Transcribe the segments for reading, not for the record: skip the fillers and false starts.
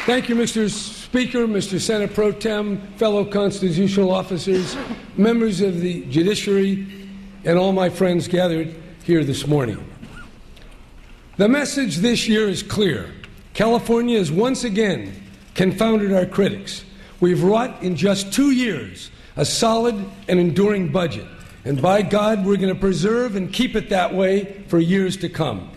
Thank you, Mr. Speaker, Mr. Senate Pro Tem, fellow constitutional officers, members of the judiciary, and all my friends gathered here this morning. The message this year is clear. California has once again confounded our critics. We've wrought in just 2 years a solid and enduring budget. And by God, we're going to preserve and keep it that way for years to come.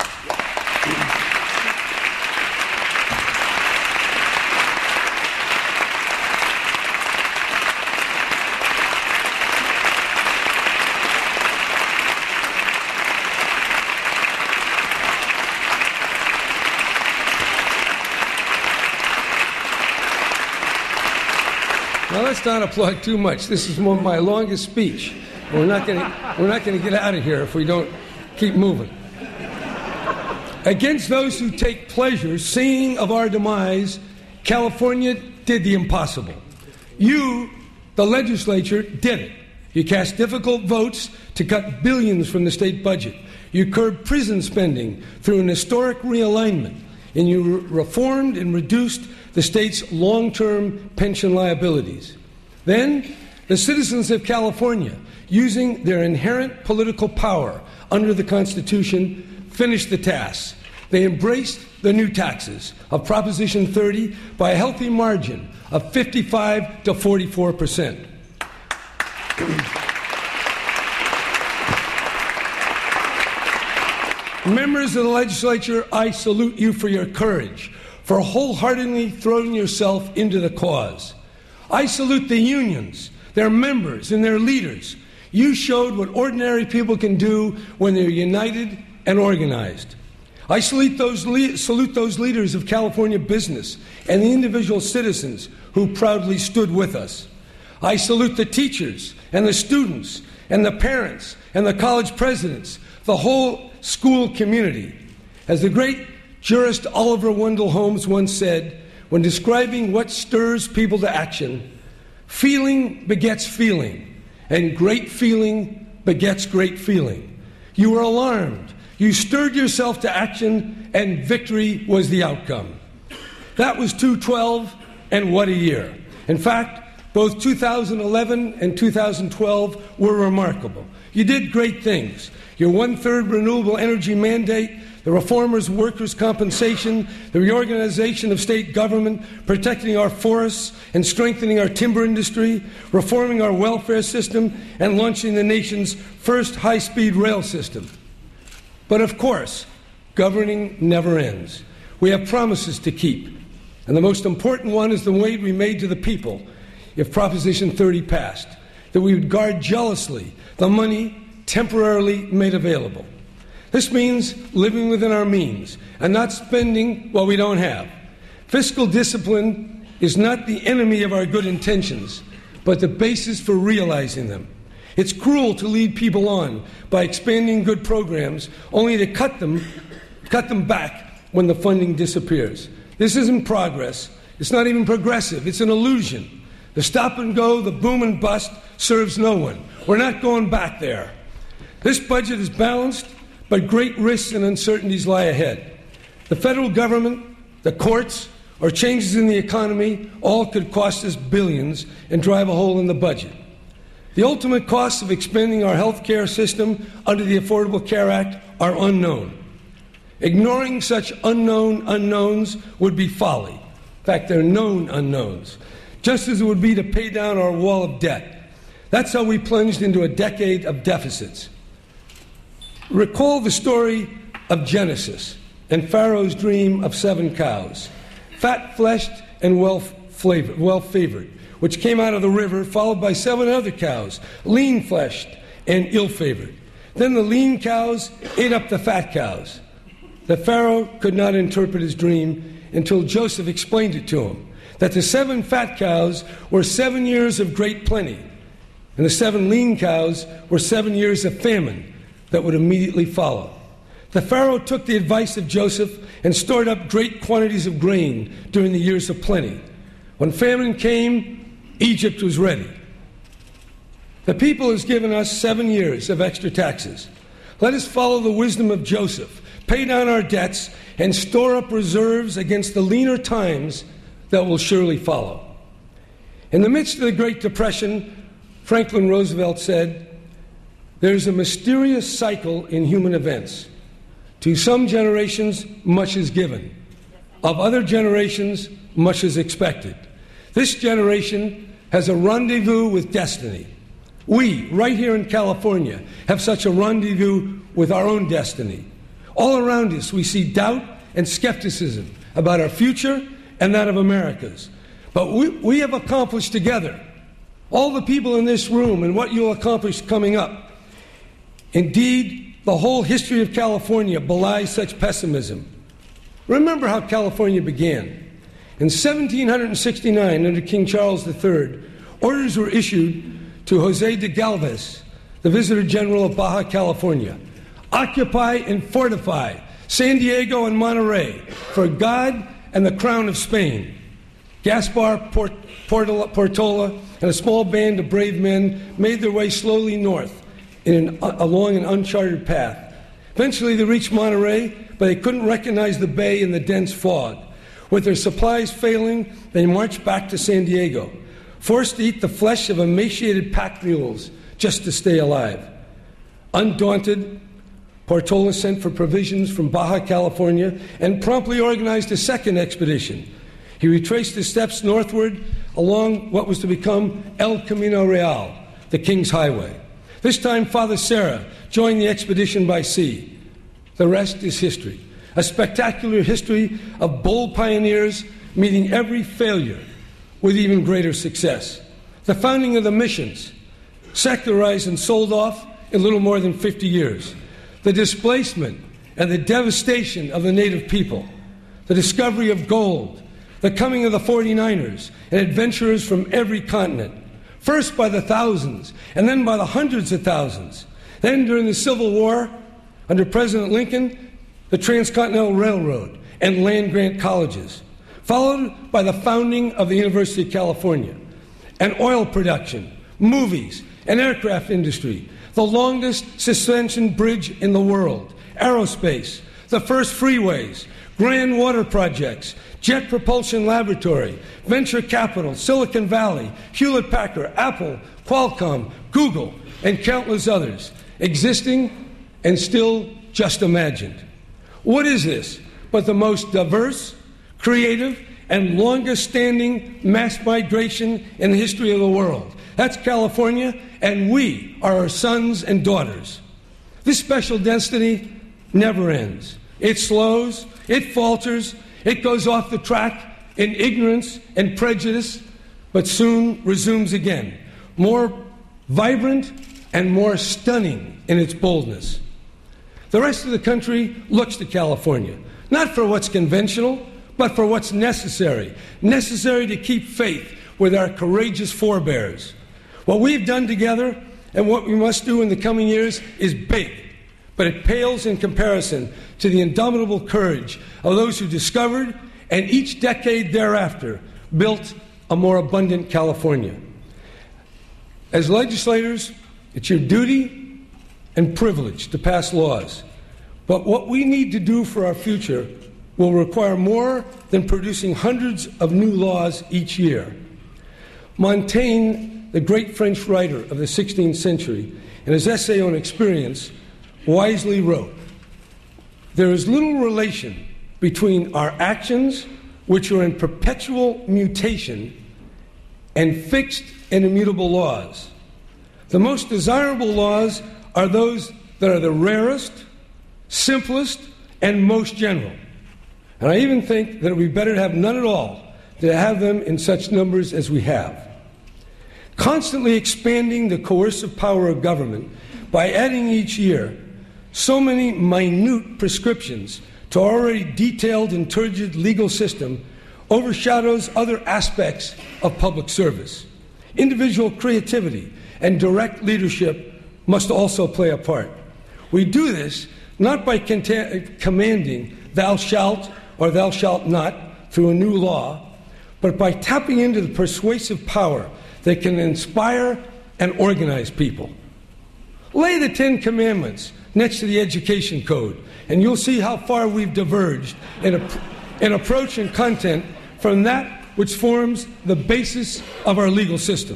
Now, let's not applaud too much. This is my longest speech. We're not going to get out of here if we don't keep moving. Against those who take pleasure seeing of our demise, California did the impossible. You, the legislature, did it. You cast difficult votes to cut billions from the state budget. You curbed prison spending through an historic realignment, and you reformed and reduced the state's long-term pension liabilities. Then, the citizens of California, using their inherent political power under the Constitution, finished the task. They embraced the new taxes of Proposition 30 by a healthy margin of 55 to 44%. Members of the legislature, I salute you for your courage, for wholeheartedly throwing yourself into the cause. I salute the unions, their members, and their leaders. You showed what ordinary people can do when they're united and organized. I salute those leaders of California business and the individual citizens who proudly stood with us. I salute the teachers and the students and the parents and the college presidents, the whole school community. As the great jurist Oliver Wendell Holmes once said, when describing what stirs people to action, feeling begets feeling. And great feeling begets great feeling. You were alarmed. You stirred yourself to action, and victory was the outcome. That was 2/12, and what a year. In fact, both 2011 and 2012 were remarkable. You did great things. Your one-third renewable energy mandate, the reformers of workers' compensation, the reorganization of state government, protecting our forests and strengthening our timber industry, reforming our welfare system, and launching the nation's first high-speed rail system. But of course, governing never ends. We have promises to keep, and the most important one is the weight we made to the people if Proposition 30 passed, that we would guard jealously the money temporarily made available. This means living within our means and not spending what we don't have. Fiscal discipline is not the enemy of our good intentions, but the basis for realizing them. It's cruel to lead people on by expanding good programs only to cut them back when the funding disappears. This isn't progress. It's not even progressive. It's an illusion. The stop and go, the boom and bust serves no one. We're not going back there. This budget is balanced, but great risks and uncertainties lie ahead. The federal government, the courts, or changes in the economy all could cost us billions and drive a hole in the budget. The ultimate costs of expanding our health care system under the Affordable Care Act are unknown. Ignoring such unknown unknowns would be folly. In fact, they're known unknowns, just as it would be to pay down our wall of debt. That's how we plunged into a decade of deficits. Recall the story of Genesis and Pharaoh's dream of 7 cows, fat-fleshed and well-favored, which came out of the river, followed by 7 other cows, lean-fleshed and ill-favored. Then the lean cows ate up the fat cows. The Pharaoh could not interpret his dream until Joseph explained it to him, that the 7 fat cows were 7 years of great plenty, and the 7 lean cows were 7 years of famine that would immediately follow. The Pharaoh took the advice of Joseph and stored up great quantities of grain during the years of plenty. When famine came, Egypt was ready. The people has given us 7 years of extra taxes. Let us follow the wisdom of Joseph, pay down our debts, and store up reserves against the leaner times that will surely follow. In the midst of the Great Depression, Franklin Roosevelt said, "There's a mysterious cycle in human events. To some generations, much is given. Of other generations, much is expected. This generation has a rendezvous with destiny. We, right here in California, have such a rendezvous with our own destiny. All around us, we see doubt and skepticism about our future and that of America's. But we have accomplished together, all the people in this room, and what you'll accomplish coming up. Indeed, the whole history of California belies such pessimism. Remember how California began. In 1769, under King Charles III, orders were issued to Jose de Galvez, the Visitor General of Baja California. Occupy and fortify San Diego and Monterey for God and the Crown of Spain. Gaspar Portola and a small band of brave men made their way slowly north along an uncharted path. Eventually they reached Monterey, but they couldn't recognize the bay in the dense fog. With their supplies failing, they marched back to San Diego, forced to eat the flesh of emaciated pack mules just to stay alive. Undaunted, Portola sent for provisions from Baja California and promptly organized a second expedition. He retraced his steps northward along what was to become El Camino Real, the King's Highway. This time, Father Serra joined the expedition by sea. The rest is history, a spectacular history of bold pioneers meeting every failure with even greater success. The founding of the missions, secularized and sold off in little more than 50 years. The displacement and the devastation of the native people. The discovery of gold. The coming of the 49ers and adventurers from every continent. First by the thousands, and then by the hundreds of thousands. Then during the Civil War, under President Lincoln, the Transcontinental Railroad and land-grant colleges. Followed by the founding of the University of California. And oil production, movies, and aircraft industry. The longest suspension bridge in the world. Aerospace, the first freeways, grand water projects, Jet Propulsion Laboratory, venture capital, Silicon Valley, Hewlett-Packard, Apple, Qualcomm, Google, and countless others, existing and still just imagined. What is this but the most diverse, creative, and longest-standing mass migration in the history of the world? That's California, and we are our sons and daughters. This special destiny never ends. It slows, it falters, it goes off the track in ignorance and prejudice, but soon resumes again, more vibrant and more stunning in its boldness. The rest of the country looks to California, not for what's conventional, but for what's necessary to keep faith with our courageous forebears. What we've done together and what we must do in the coming years is big, but it pales in comparison to the indomitable courage of those who discovered and each decade thereafter built a more abundant California. As legislators, it's your duty and privilege to pass laws, but what we need to do for our future will require more than producing hundreds of new laws each year. Montaigne, the great French writer of the 16th century, in his essay on experience, wisely wrote, "There is little relation between our actions, which are in perpetual mutation, and fixed and immutable laws. The most desirable laws are those that are the rarest, simplest, and most general. And I even think that it would be better to have none at all than to have them in such numbers as we have. Constantly expanding the coercive power of government by adding each year so many minute prescriptions to our already detailed and turgid legal system overshadows other aspects of public service. Individual creativity and direct leadership must also play a part. We do this not by commanding thou shalt or thou shalt not through a new law, but by tapping into the persuasive power that can inspire and organize people. Lay the 10 Commandments next to the Education Code, and you'll see how far we've diverged in approach and content from that which forms the basis of our legal system.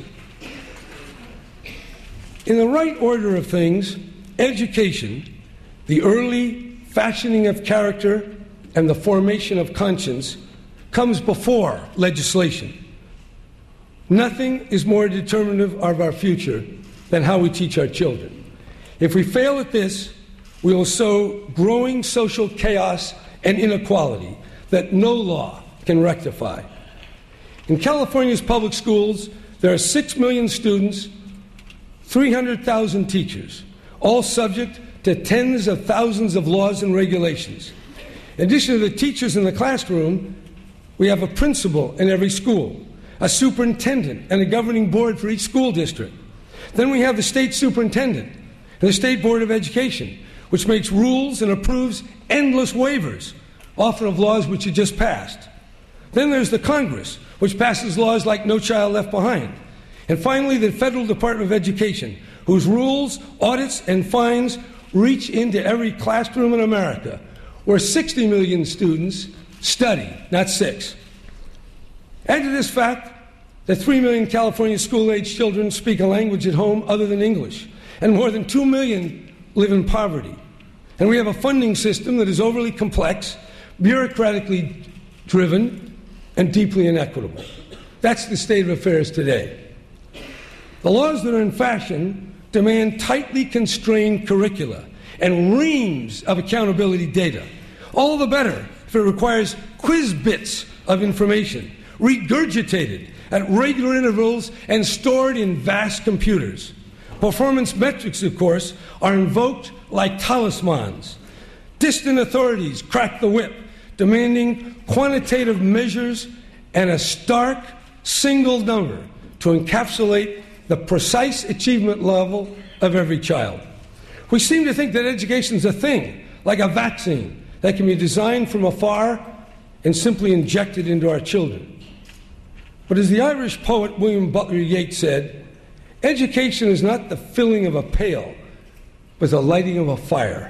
In the right order of things, education, the early fashioning of character and the formation of conscience, comes before legislation. Nothing is more determinative of our future than how we teach our children. If we fail at this, we will sow growing social chaos and inequality that no law can rectify. In California's public schools, there are 6 million students, 300,000 teachers, all subject to tens of thousands of laws and regulations. In addition to the teachers in the classroom, we have a principal in every school, a superintendent, and a governing board for each school district. Then we have the state superintendent and the State Board of Education, which makes rules and approves endless waivers, often of laws which it just passed. Then there's the Congress, which passes laws like No Child Left Behind. And finally, the Federal Department of Education, whose rules, audits, and fines reach into every classroom in America, where 60 million students study, not 6. Add to this fact that 3 million California school-age children speak a language at home other than English, and more than 2 million live in poverty. And we have a funding system that is overly complex, bureaucratically driven, and deeply inequitable. That's the state of affairs today. The laws that are in fashion demand tightly constrained curricula and reams of accountability data. All the better if it requires quiz bits of information, regurgitated at regular intervals and stored in vast computers. Performance metrics, of course, are invoked like talismans. Distant authorities crack the whip, demanding quantitative measures and a stark single number to encapsulate the precise achievement level of every child. We seem to think that education is a thing, like a vaccine, that can be designed from afar and simply injected into our children. But as the Irish poet William Butler Yeats said, education is not the filling of a pail, but the lighting of a fire.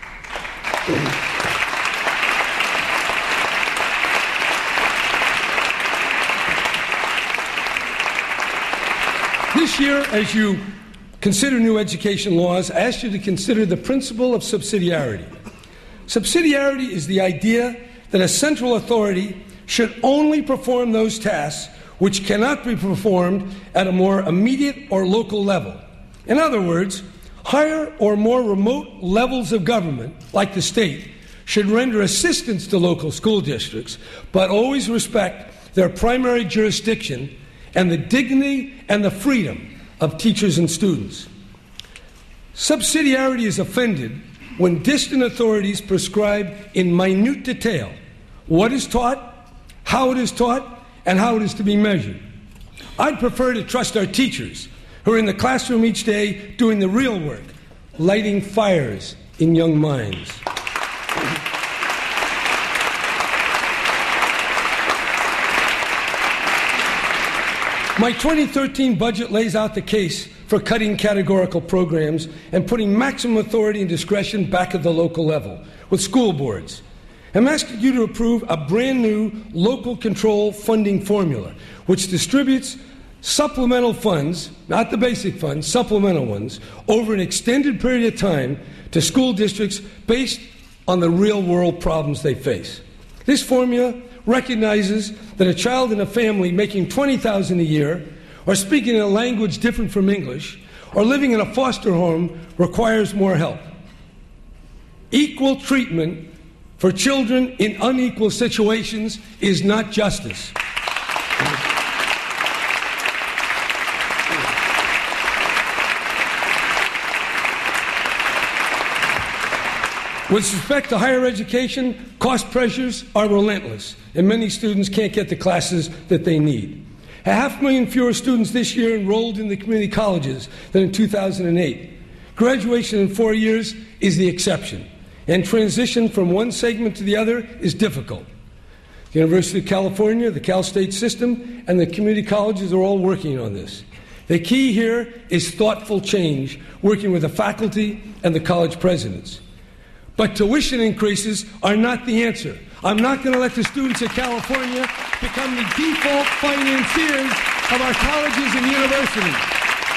This year, as you consider new education laws, I ask you to consider the principle of subsidiarity. Subsidiarity is the idea that a central authority should only perform those tasks which cannot be performed at a more immediate or local level. In other words, higher or more remote levels of government, like the state, should render assistance to local school districts, but always respect their primary jurisdiction and the dignity and the freedom of teachers and students. Subsidiarity is offended when distant authorities prescribe in minute detail what is taught, how it is taught, and how it is to be measured. I'd prefer to trust our teachers, who are in the classroom each day doing the real work, lighting fires in young minds. My 2013 budget lays out the case for cutting categorical programs and putting maximum authority and discretion back at the local level with school boards. I'm asking you to approve a brand new local control funding formula which distributes supplemental funds, not the basic funds, supplemental ones, over an extended period of time to school districts based on the real-world problems they face. This formula recognizes that a child in a family making $20,000 a year, or speaking a language different from English, or living in a foster home requires more help. Equal treatment for children in unequal situations is not justice. With respect to higher education, cost pressures are relentless, and many students can't get the classes that they need. 500,000 fewer students this year enrolled in the community colleges than in 2008. Graduation in 4 years is the exception, and transition from one segment to the other is difficult. The University of California, the Cal State system, and the community colleges are all working on this. The key here is thoughtful change, working with the faculty and the college presidents. But tuition increases are not the answer. I'm not going to let the students of California become the default financiers of our colleges and universities.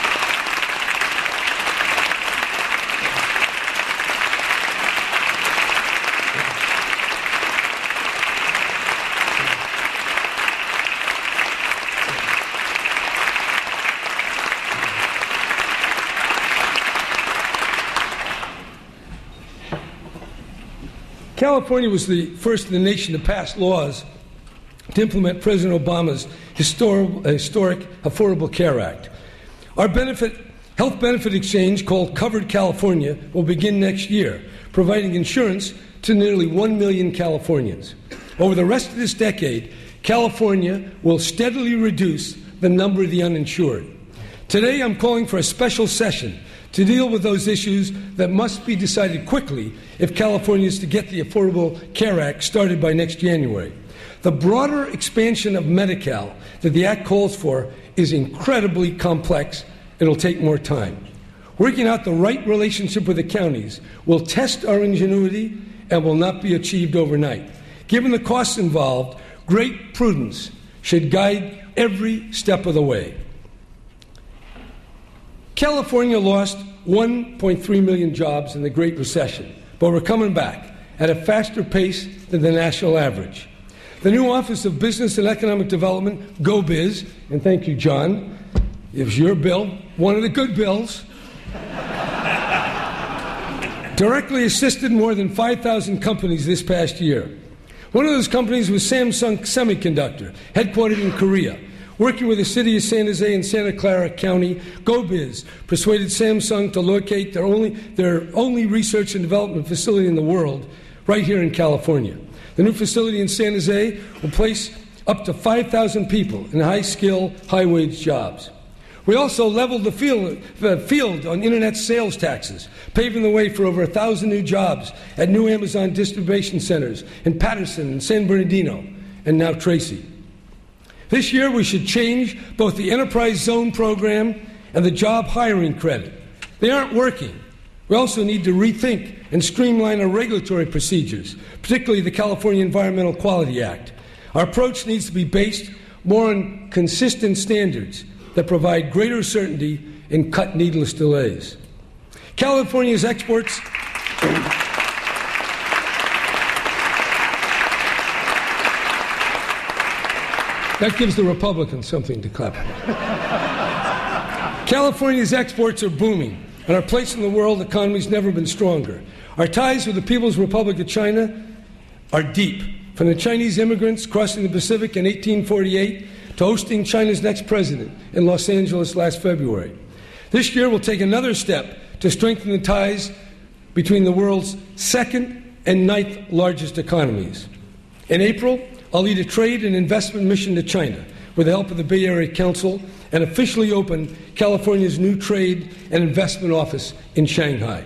California was the first in the nation to pass laws to implement President Obama's historic Affordable Care Act. Our health benefit exchange, called Covered California, will begin next year, providing insurance to nearly 1 million Californians. Over the rest of this decade, California will steadily reduce the number of the uninsured. Today, I'm calling for a special session to deal with those issues that must be decided quickly if California is to get the Affordable Care Act started by next January. The broader expansion of Medi-Cal that the Act calls for is incredibly complex. It'll take more time. Working out the right relationship with the counties will test our ingenuity and will not be achieved overnight. Given the costs involved, great prudence should guide every step of the way. California lost 1.3 million jobs in the Great Recession, but we're coming back at a faster pace than the national average. The new Office of Business and Economic Development, GoBiz, and thank you, John, it was your bill, one of the good bills, directly assisted more than 5,000 companies this past year. One of those companies was Samsung Semiconductor, headquartered in Korea. Working with the city of San Jose and Santa Clara County, GoBiz persuaded Samsung to locate their only research and development facility in the world right here in California. The new facility in San Jose will place up to 5,000 people in high-skill, high-wage jobs. We also leveled the field on internet sales taxes, paving the way for over 1,000 new jobs at new Amazon distribution centers in Patterson and San Bernardino, and now Tracy. This year, we should change both the Enterprise Zone program and the job hiring credit. They aren't working. We also need to rethink and streamline our regulatory procedures, particularly the California Environmental Quality Act. Our approach needs to be based more on consistent standards that provide greater certainty and cut needless delays. California's exports That gives the Republicans something to clap about. California's exports are booming, and our place in the world economy has never been stronger. Our ties with the People's Republic of China are deep, from the Chinese immigrants crossing the Pacific in 1848 to hosting China's next president in Los Angeles last February. This year, we'll take another step to strengthen the ties between the world's second and ninth largest economies. In April, I'll lead a trade and investment mission to China with the help of the Bay Area Council and officially open California's new trade and investment office in Shanghai.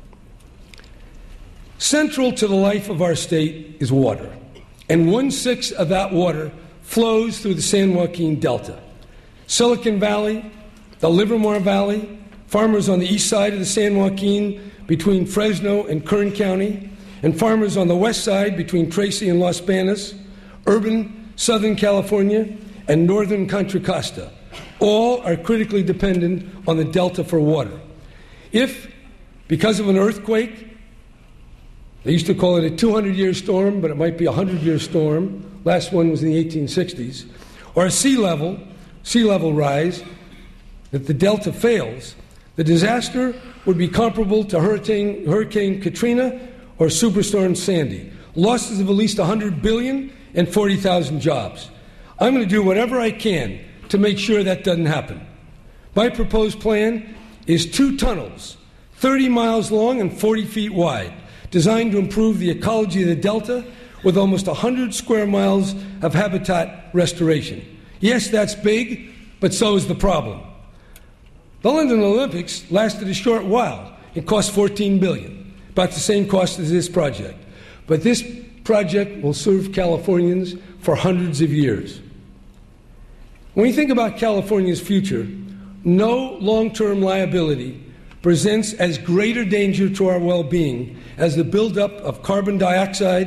Central to the life of our state is water, and 1/6 of that water flows through the San Joaquin Delta. Silicon Valley, the Livermore Valley, farmers on the east side of the San Joaquin between Fresno and Kern County, and farmers on the west side between Tracy and Los Banos, urban Southern California, and northern Contra Costa, all are critically dependent on the Delta for water. If, because of an earthquake, they used to call it a 200-year storm, but it might be a 100-year storm, last one was in the 1860s, or a sea level rise, that the Delta fails, the disaster would be comparable to Hurricane Katrina or Superstorm Sandy. Losses of at least $100 billion and 40,000 jobs. I'm going to do whatever I can to make sure that doesn't happen. My proposed plan is 2 tunnels, 30 miles long and 40 feet wide, designed to improve the ecology of the Delta with almost 100 square miles of habitat restoration. Yes, that's big, but so is the problem. The London Olympics lasted a short while. It cost $14 billion, about the same cost as this project. But this project will serve Californians for hundreds of years. When we think about California's future, no long-term liability presents as greater danger to our well-being as the buildup of carbon dioxide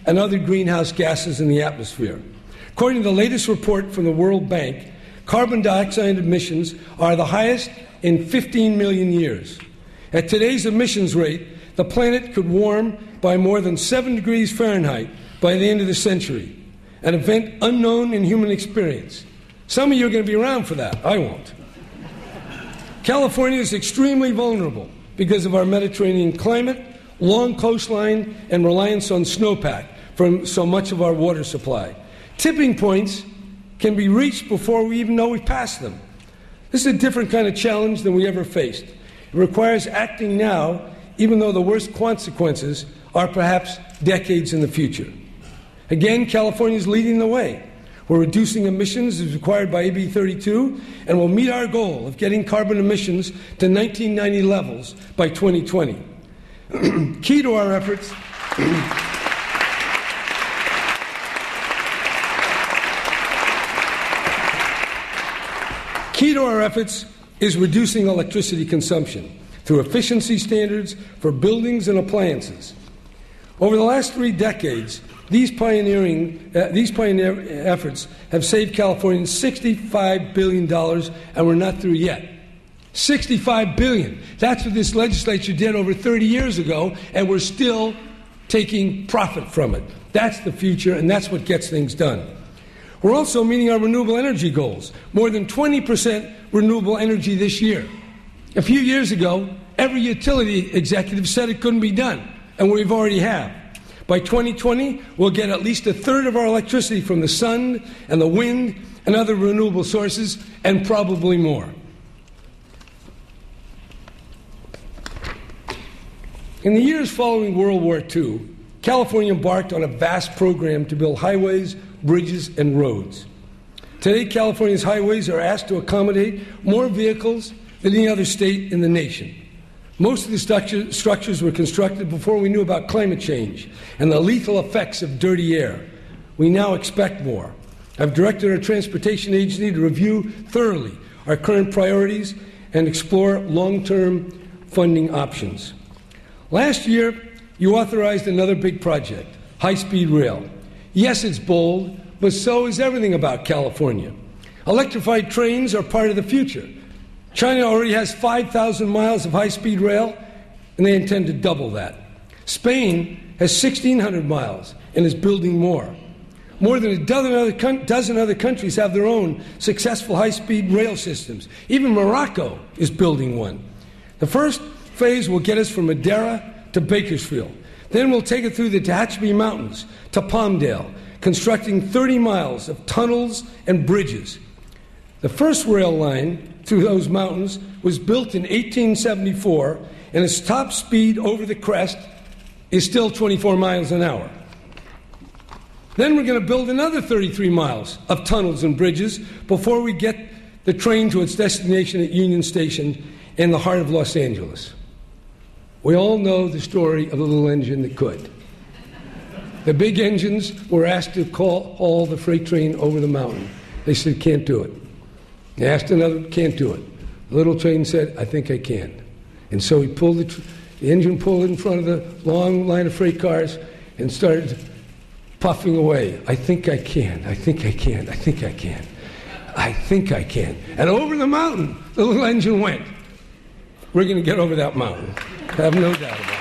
and other greenhouse gases in the atmosphere. According to the latest report from the World Bank, carbon dioxide emissions are the highest in 15 million years. At today's emissions rate, the planet could warm by more than 7 degrees Fahrenheit by the end of the century, an event unknown in human experience. Some of you are going to be around for that. I won't. California is extremely vulnerable because of our Mediterranean climate, long coastline, and reliance on snowpack for so much of our water supply. Tipping points can be reached before we even know we've passed them. This is a different kind of challenge than we ever faced. It requires acting now, even though the worst consequences are perhaps decades in the future. Again, California is leading the way. We're reducing emissions as required by AB 32, and we'll meet our goal of getting carbon emissions to 1990 levels by 2020. Key to our efforts is reducing electricity consumption through efficiency standards for buildings and appliances. Over the last 3 decades, these pioneer efforts have saved Californians $65 billion, and we're not through yet. $65 billion. That's what this legislature did over 30 years ago, and we're still taking profit from it. That's the future, and that's what gets things done. We're also meeting our renewable energy goals, more than 20% renewable energy this year. A few years ago, every utility executive said it couldn't be done, and we've already have. By 2020, we'll get at least a third of our electricity from the sun and the wind and other renewable sources, and probably more. In the years following World War II, California embarked on a vast program to build highways, bridges, and roads. Today, California's highways are asked to accommodate more vehicles than any other state in the nation. Most of the structures were constructed before we knew about climate change and the lethal effects of dirty air. We now expect more. I've directed our transportation agency to review thoroughly our current priorities and explore long-term funding options. Last year, you authorized another big project, high-speed rail. Yes, it's bold, but so is everything about California. Electrified trains are part of the future. China already has 5,000 miles of high-speed rail, and they intend to double that. Spain has 1,600 miles and is building more. More than a dozen other countries have their own successful high-speed rail systems. Even Morocco is building one. The first phase will get us from Madeira to Bakersfield. Then we'll take it through the Tehachapi Mountains to Palmdale, constructing 30 miles of tunnels and bridges. The first rail line through those mountains was built in 1874, and its top speed over the crest is still 24 miles an hour. Then we're going to build another 33 miles of tunnels and bridges before we get the train to its destination at Union Station in the heart of Los Angeles. We all know the story of the little engine that could. The big engines were asked to haul the freight train over the mountain. They said, can't do it. They asked another, can't do it. The little train said, I think I can. And so he pulled the engine pulled in front of the long line of freight cars and started puffing away. I think I can. I think I can. I think I can. I think I can. And over the mountain, the little engine went. We're going to get over that mountain. I have no doubt about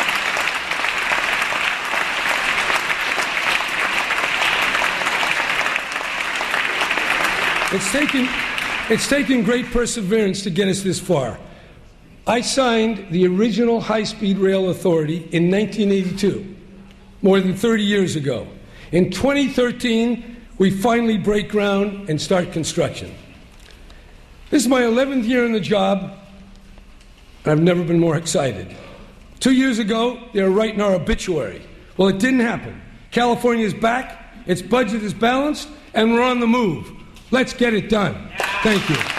it. It's taken great perseverance to get us this far. I signed the original High-Speed Rail Authority in 1982, more than 30 years ago. In 2013, we finally break ground and start construction. This is my 11th year in the job, and I've never been more excited. 2 years ago, they were writing our obituary. Well, it didn't happen. California is back, its budget is balanced, and we're on the move. Let's get it done. Thank you.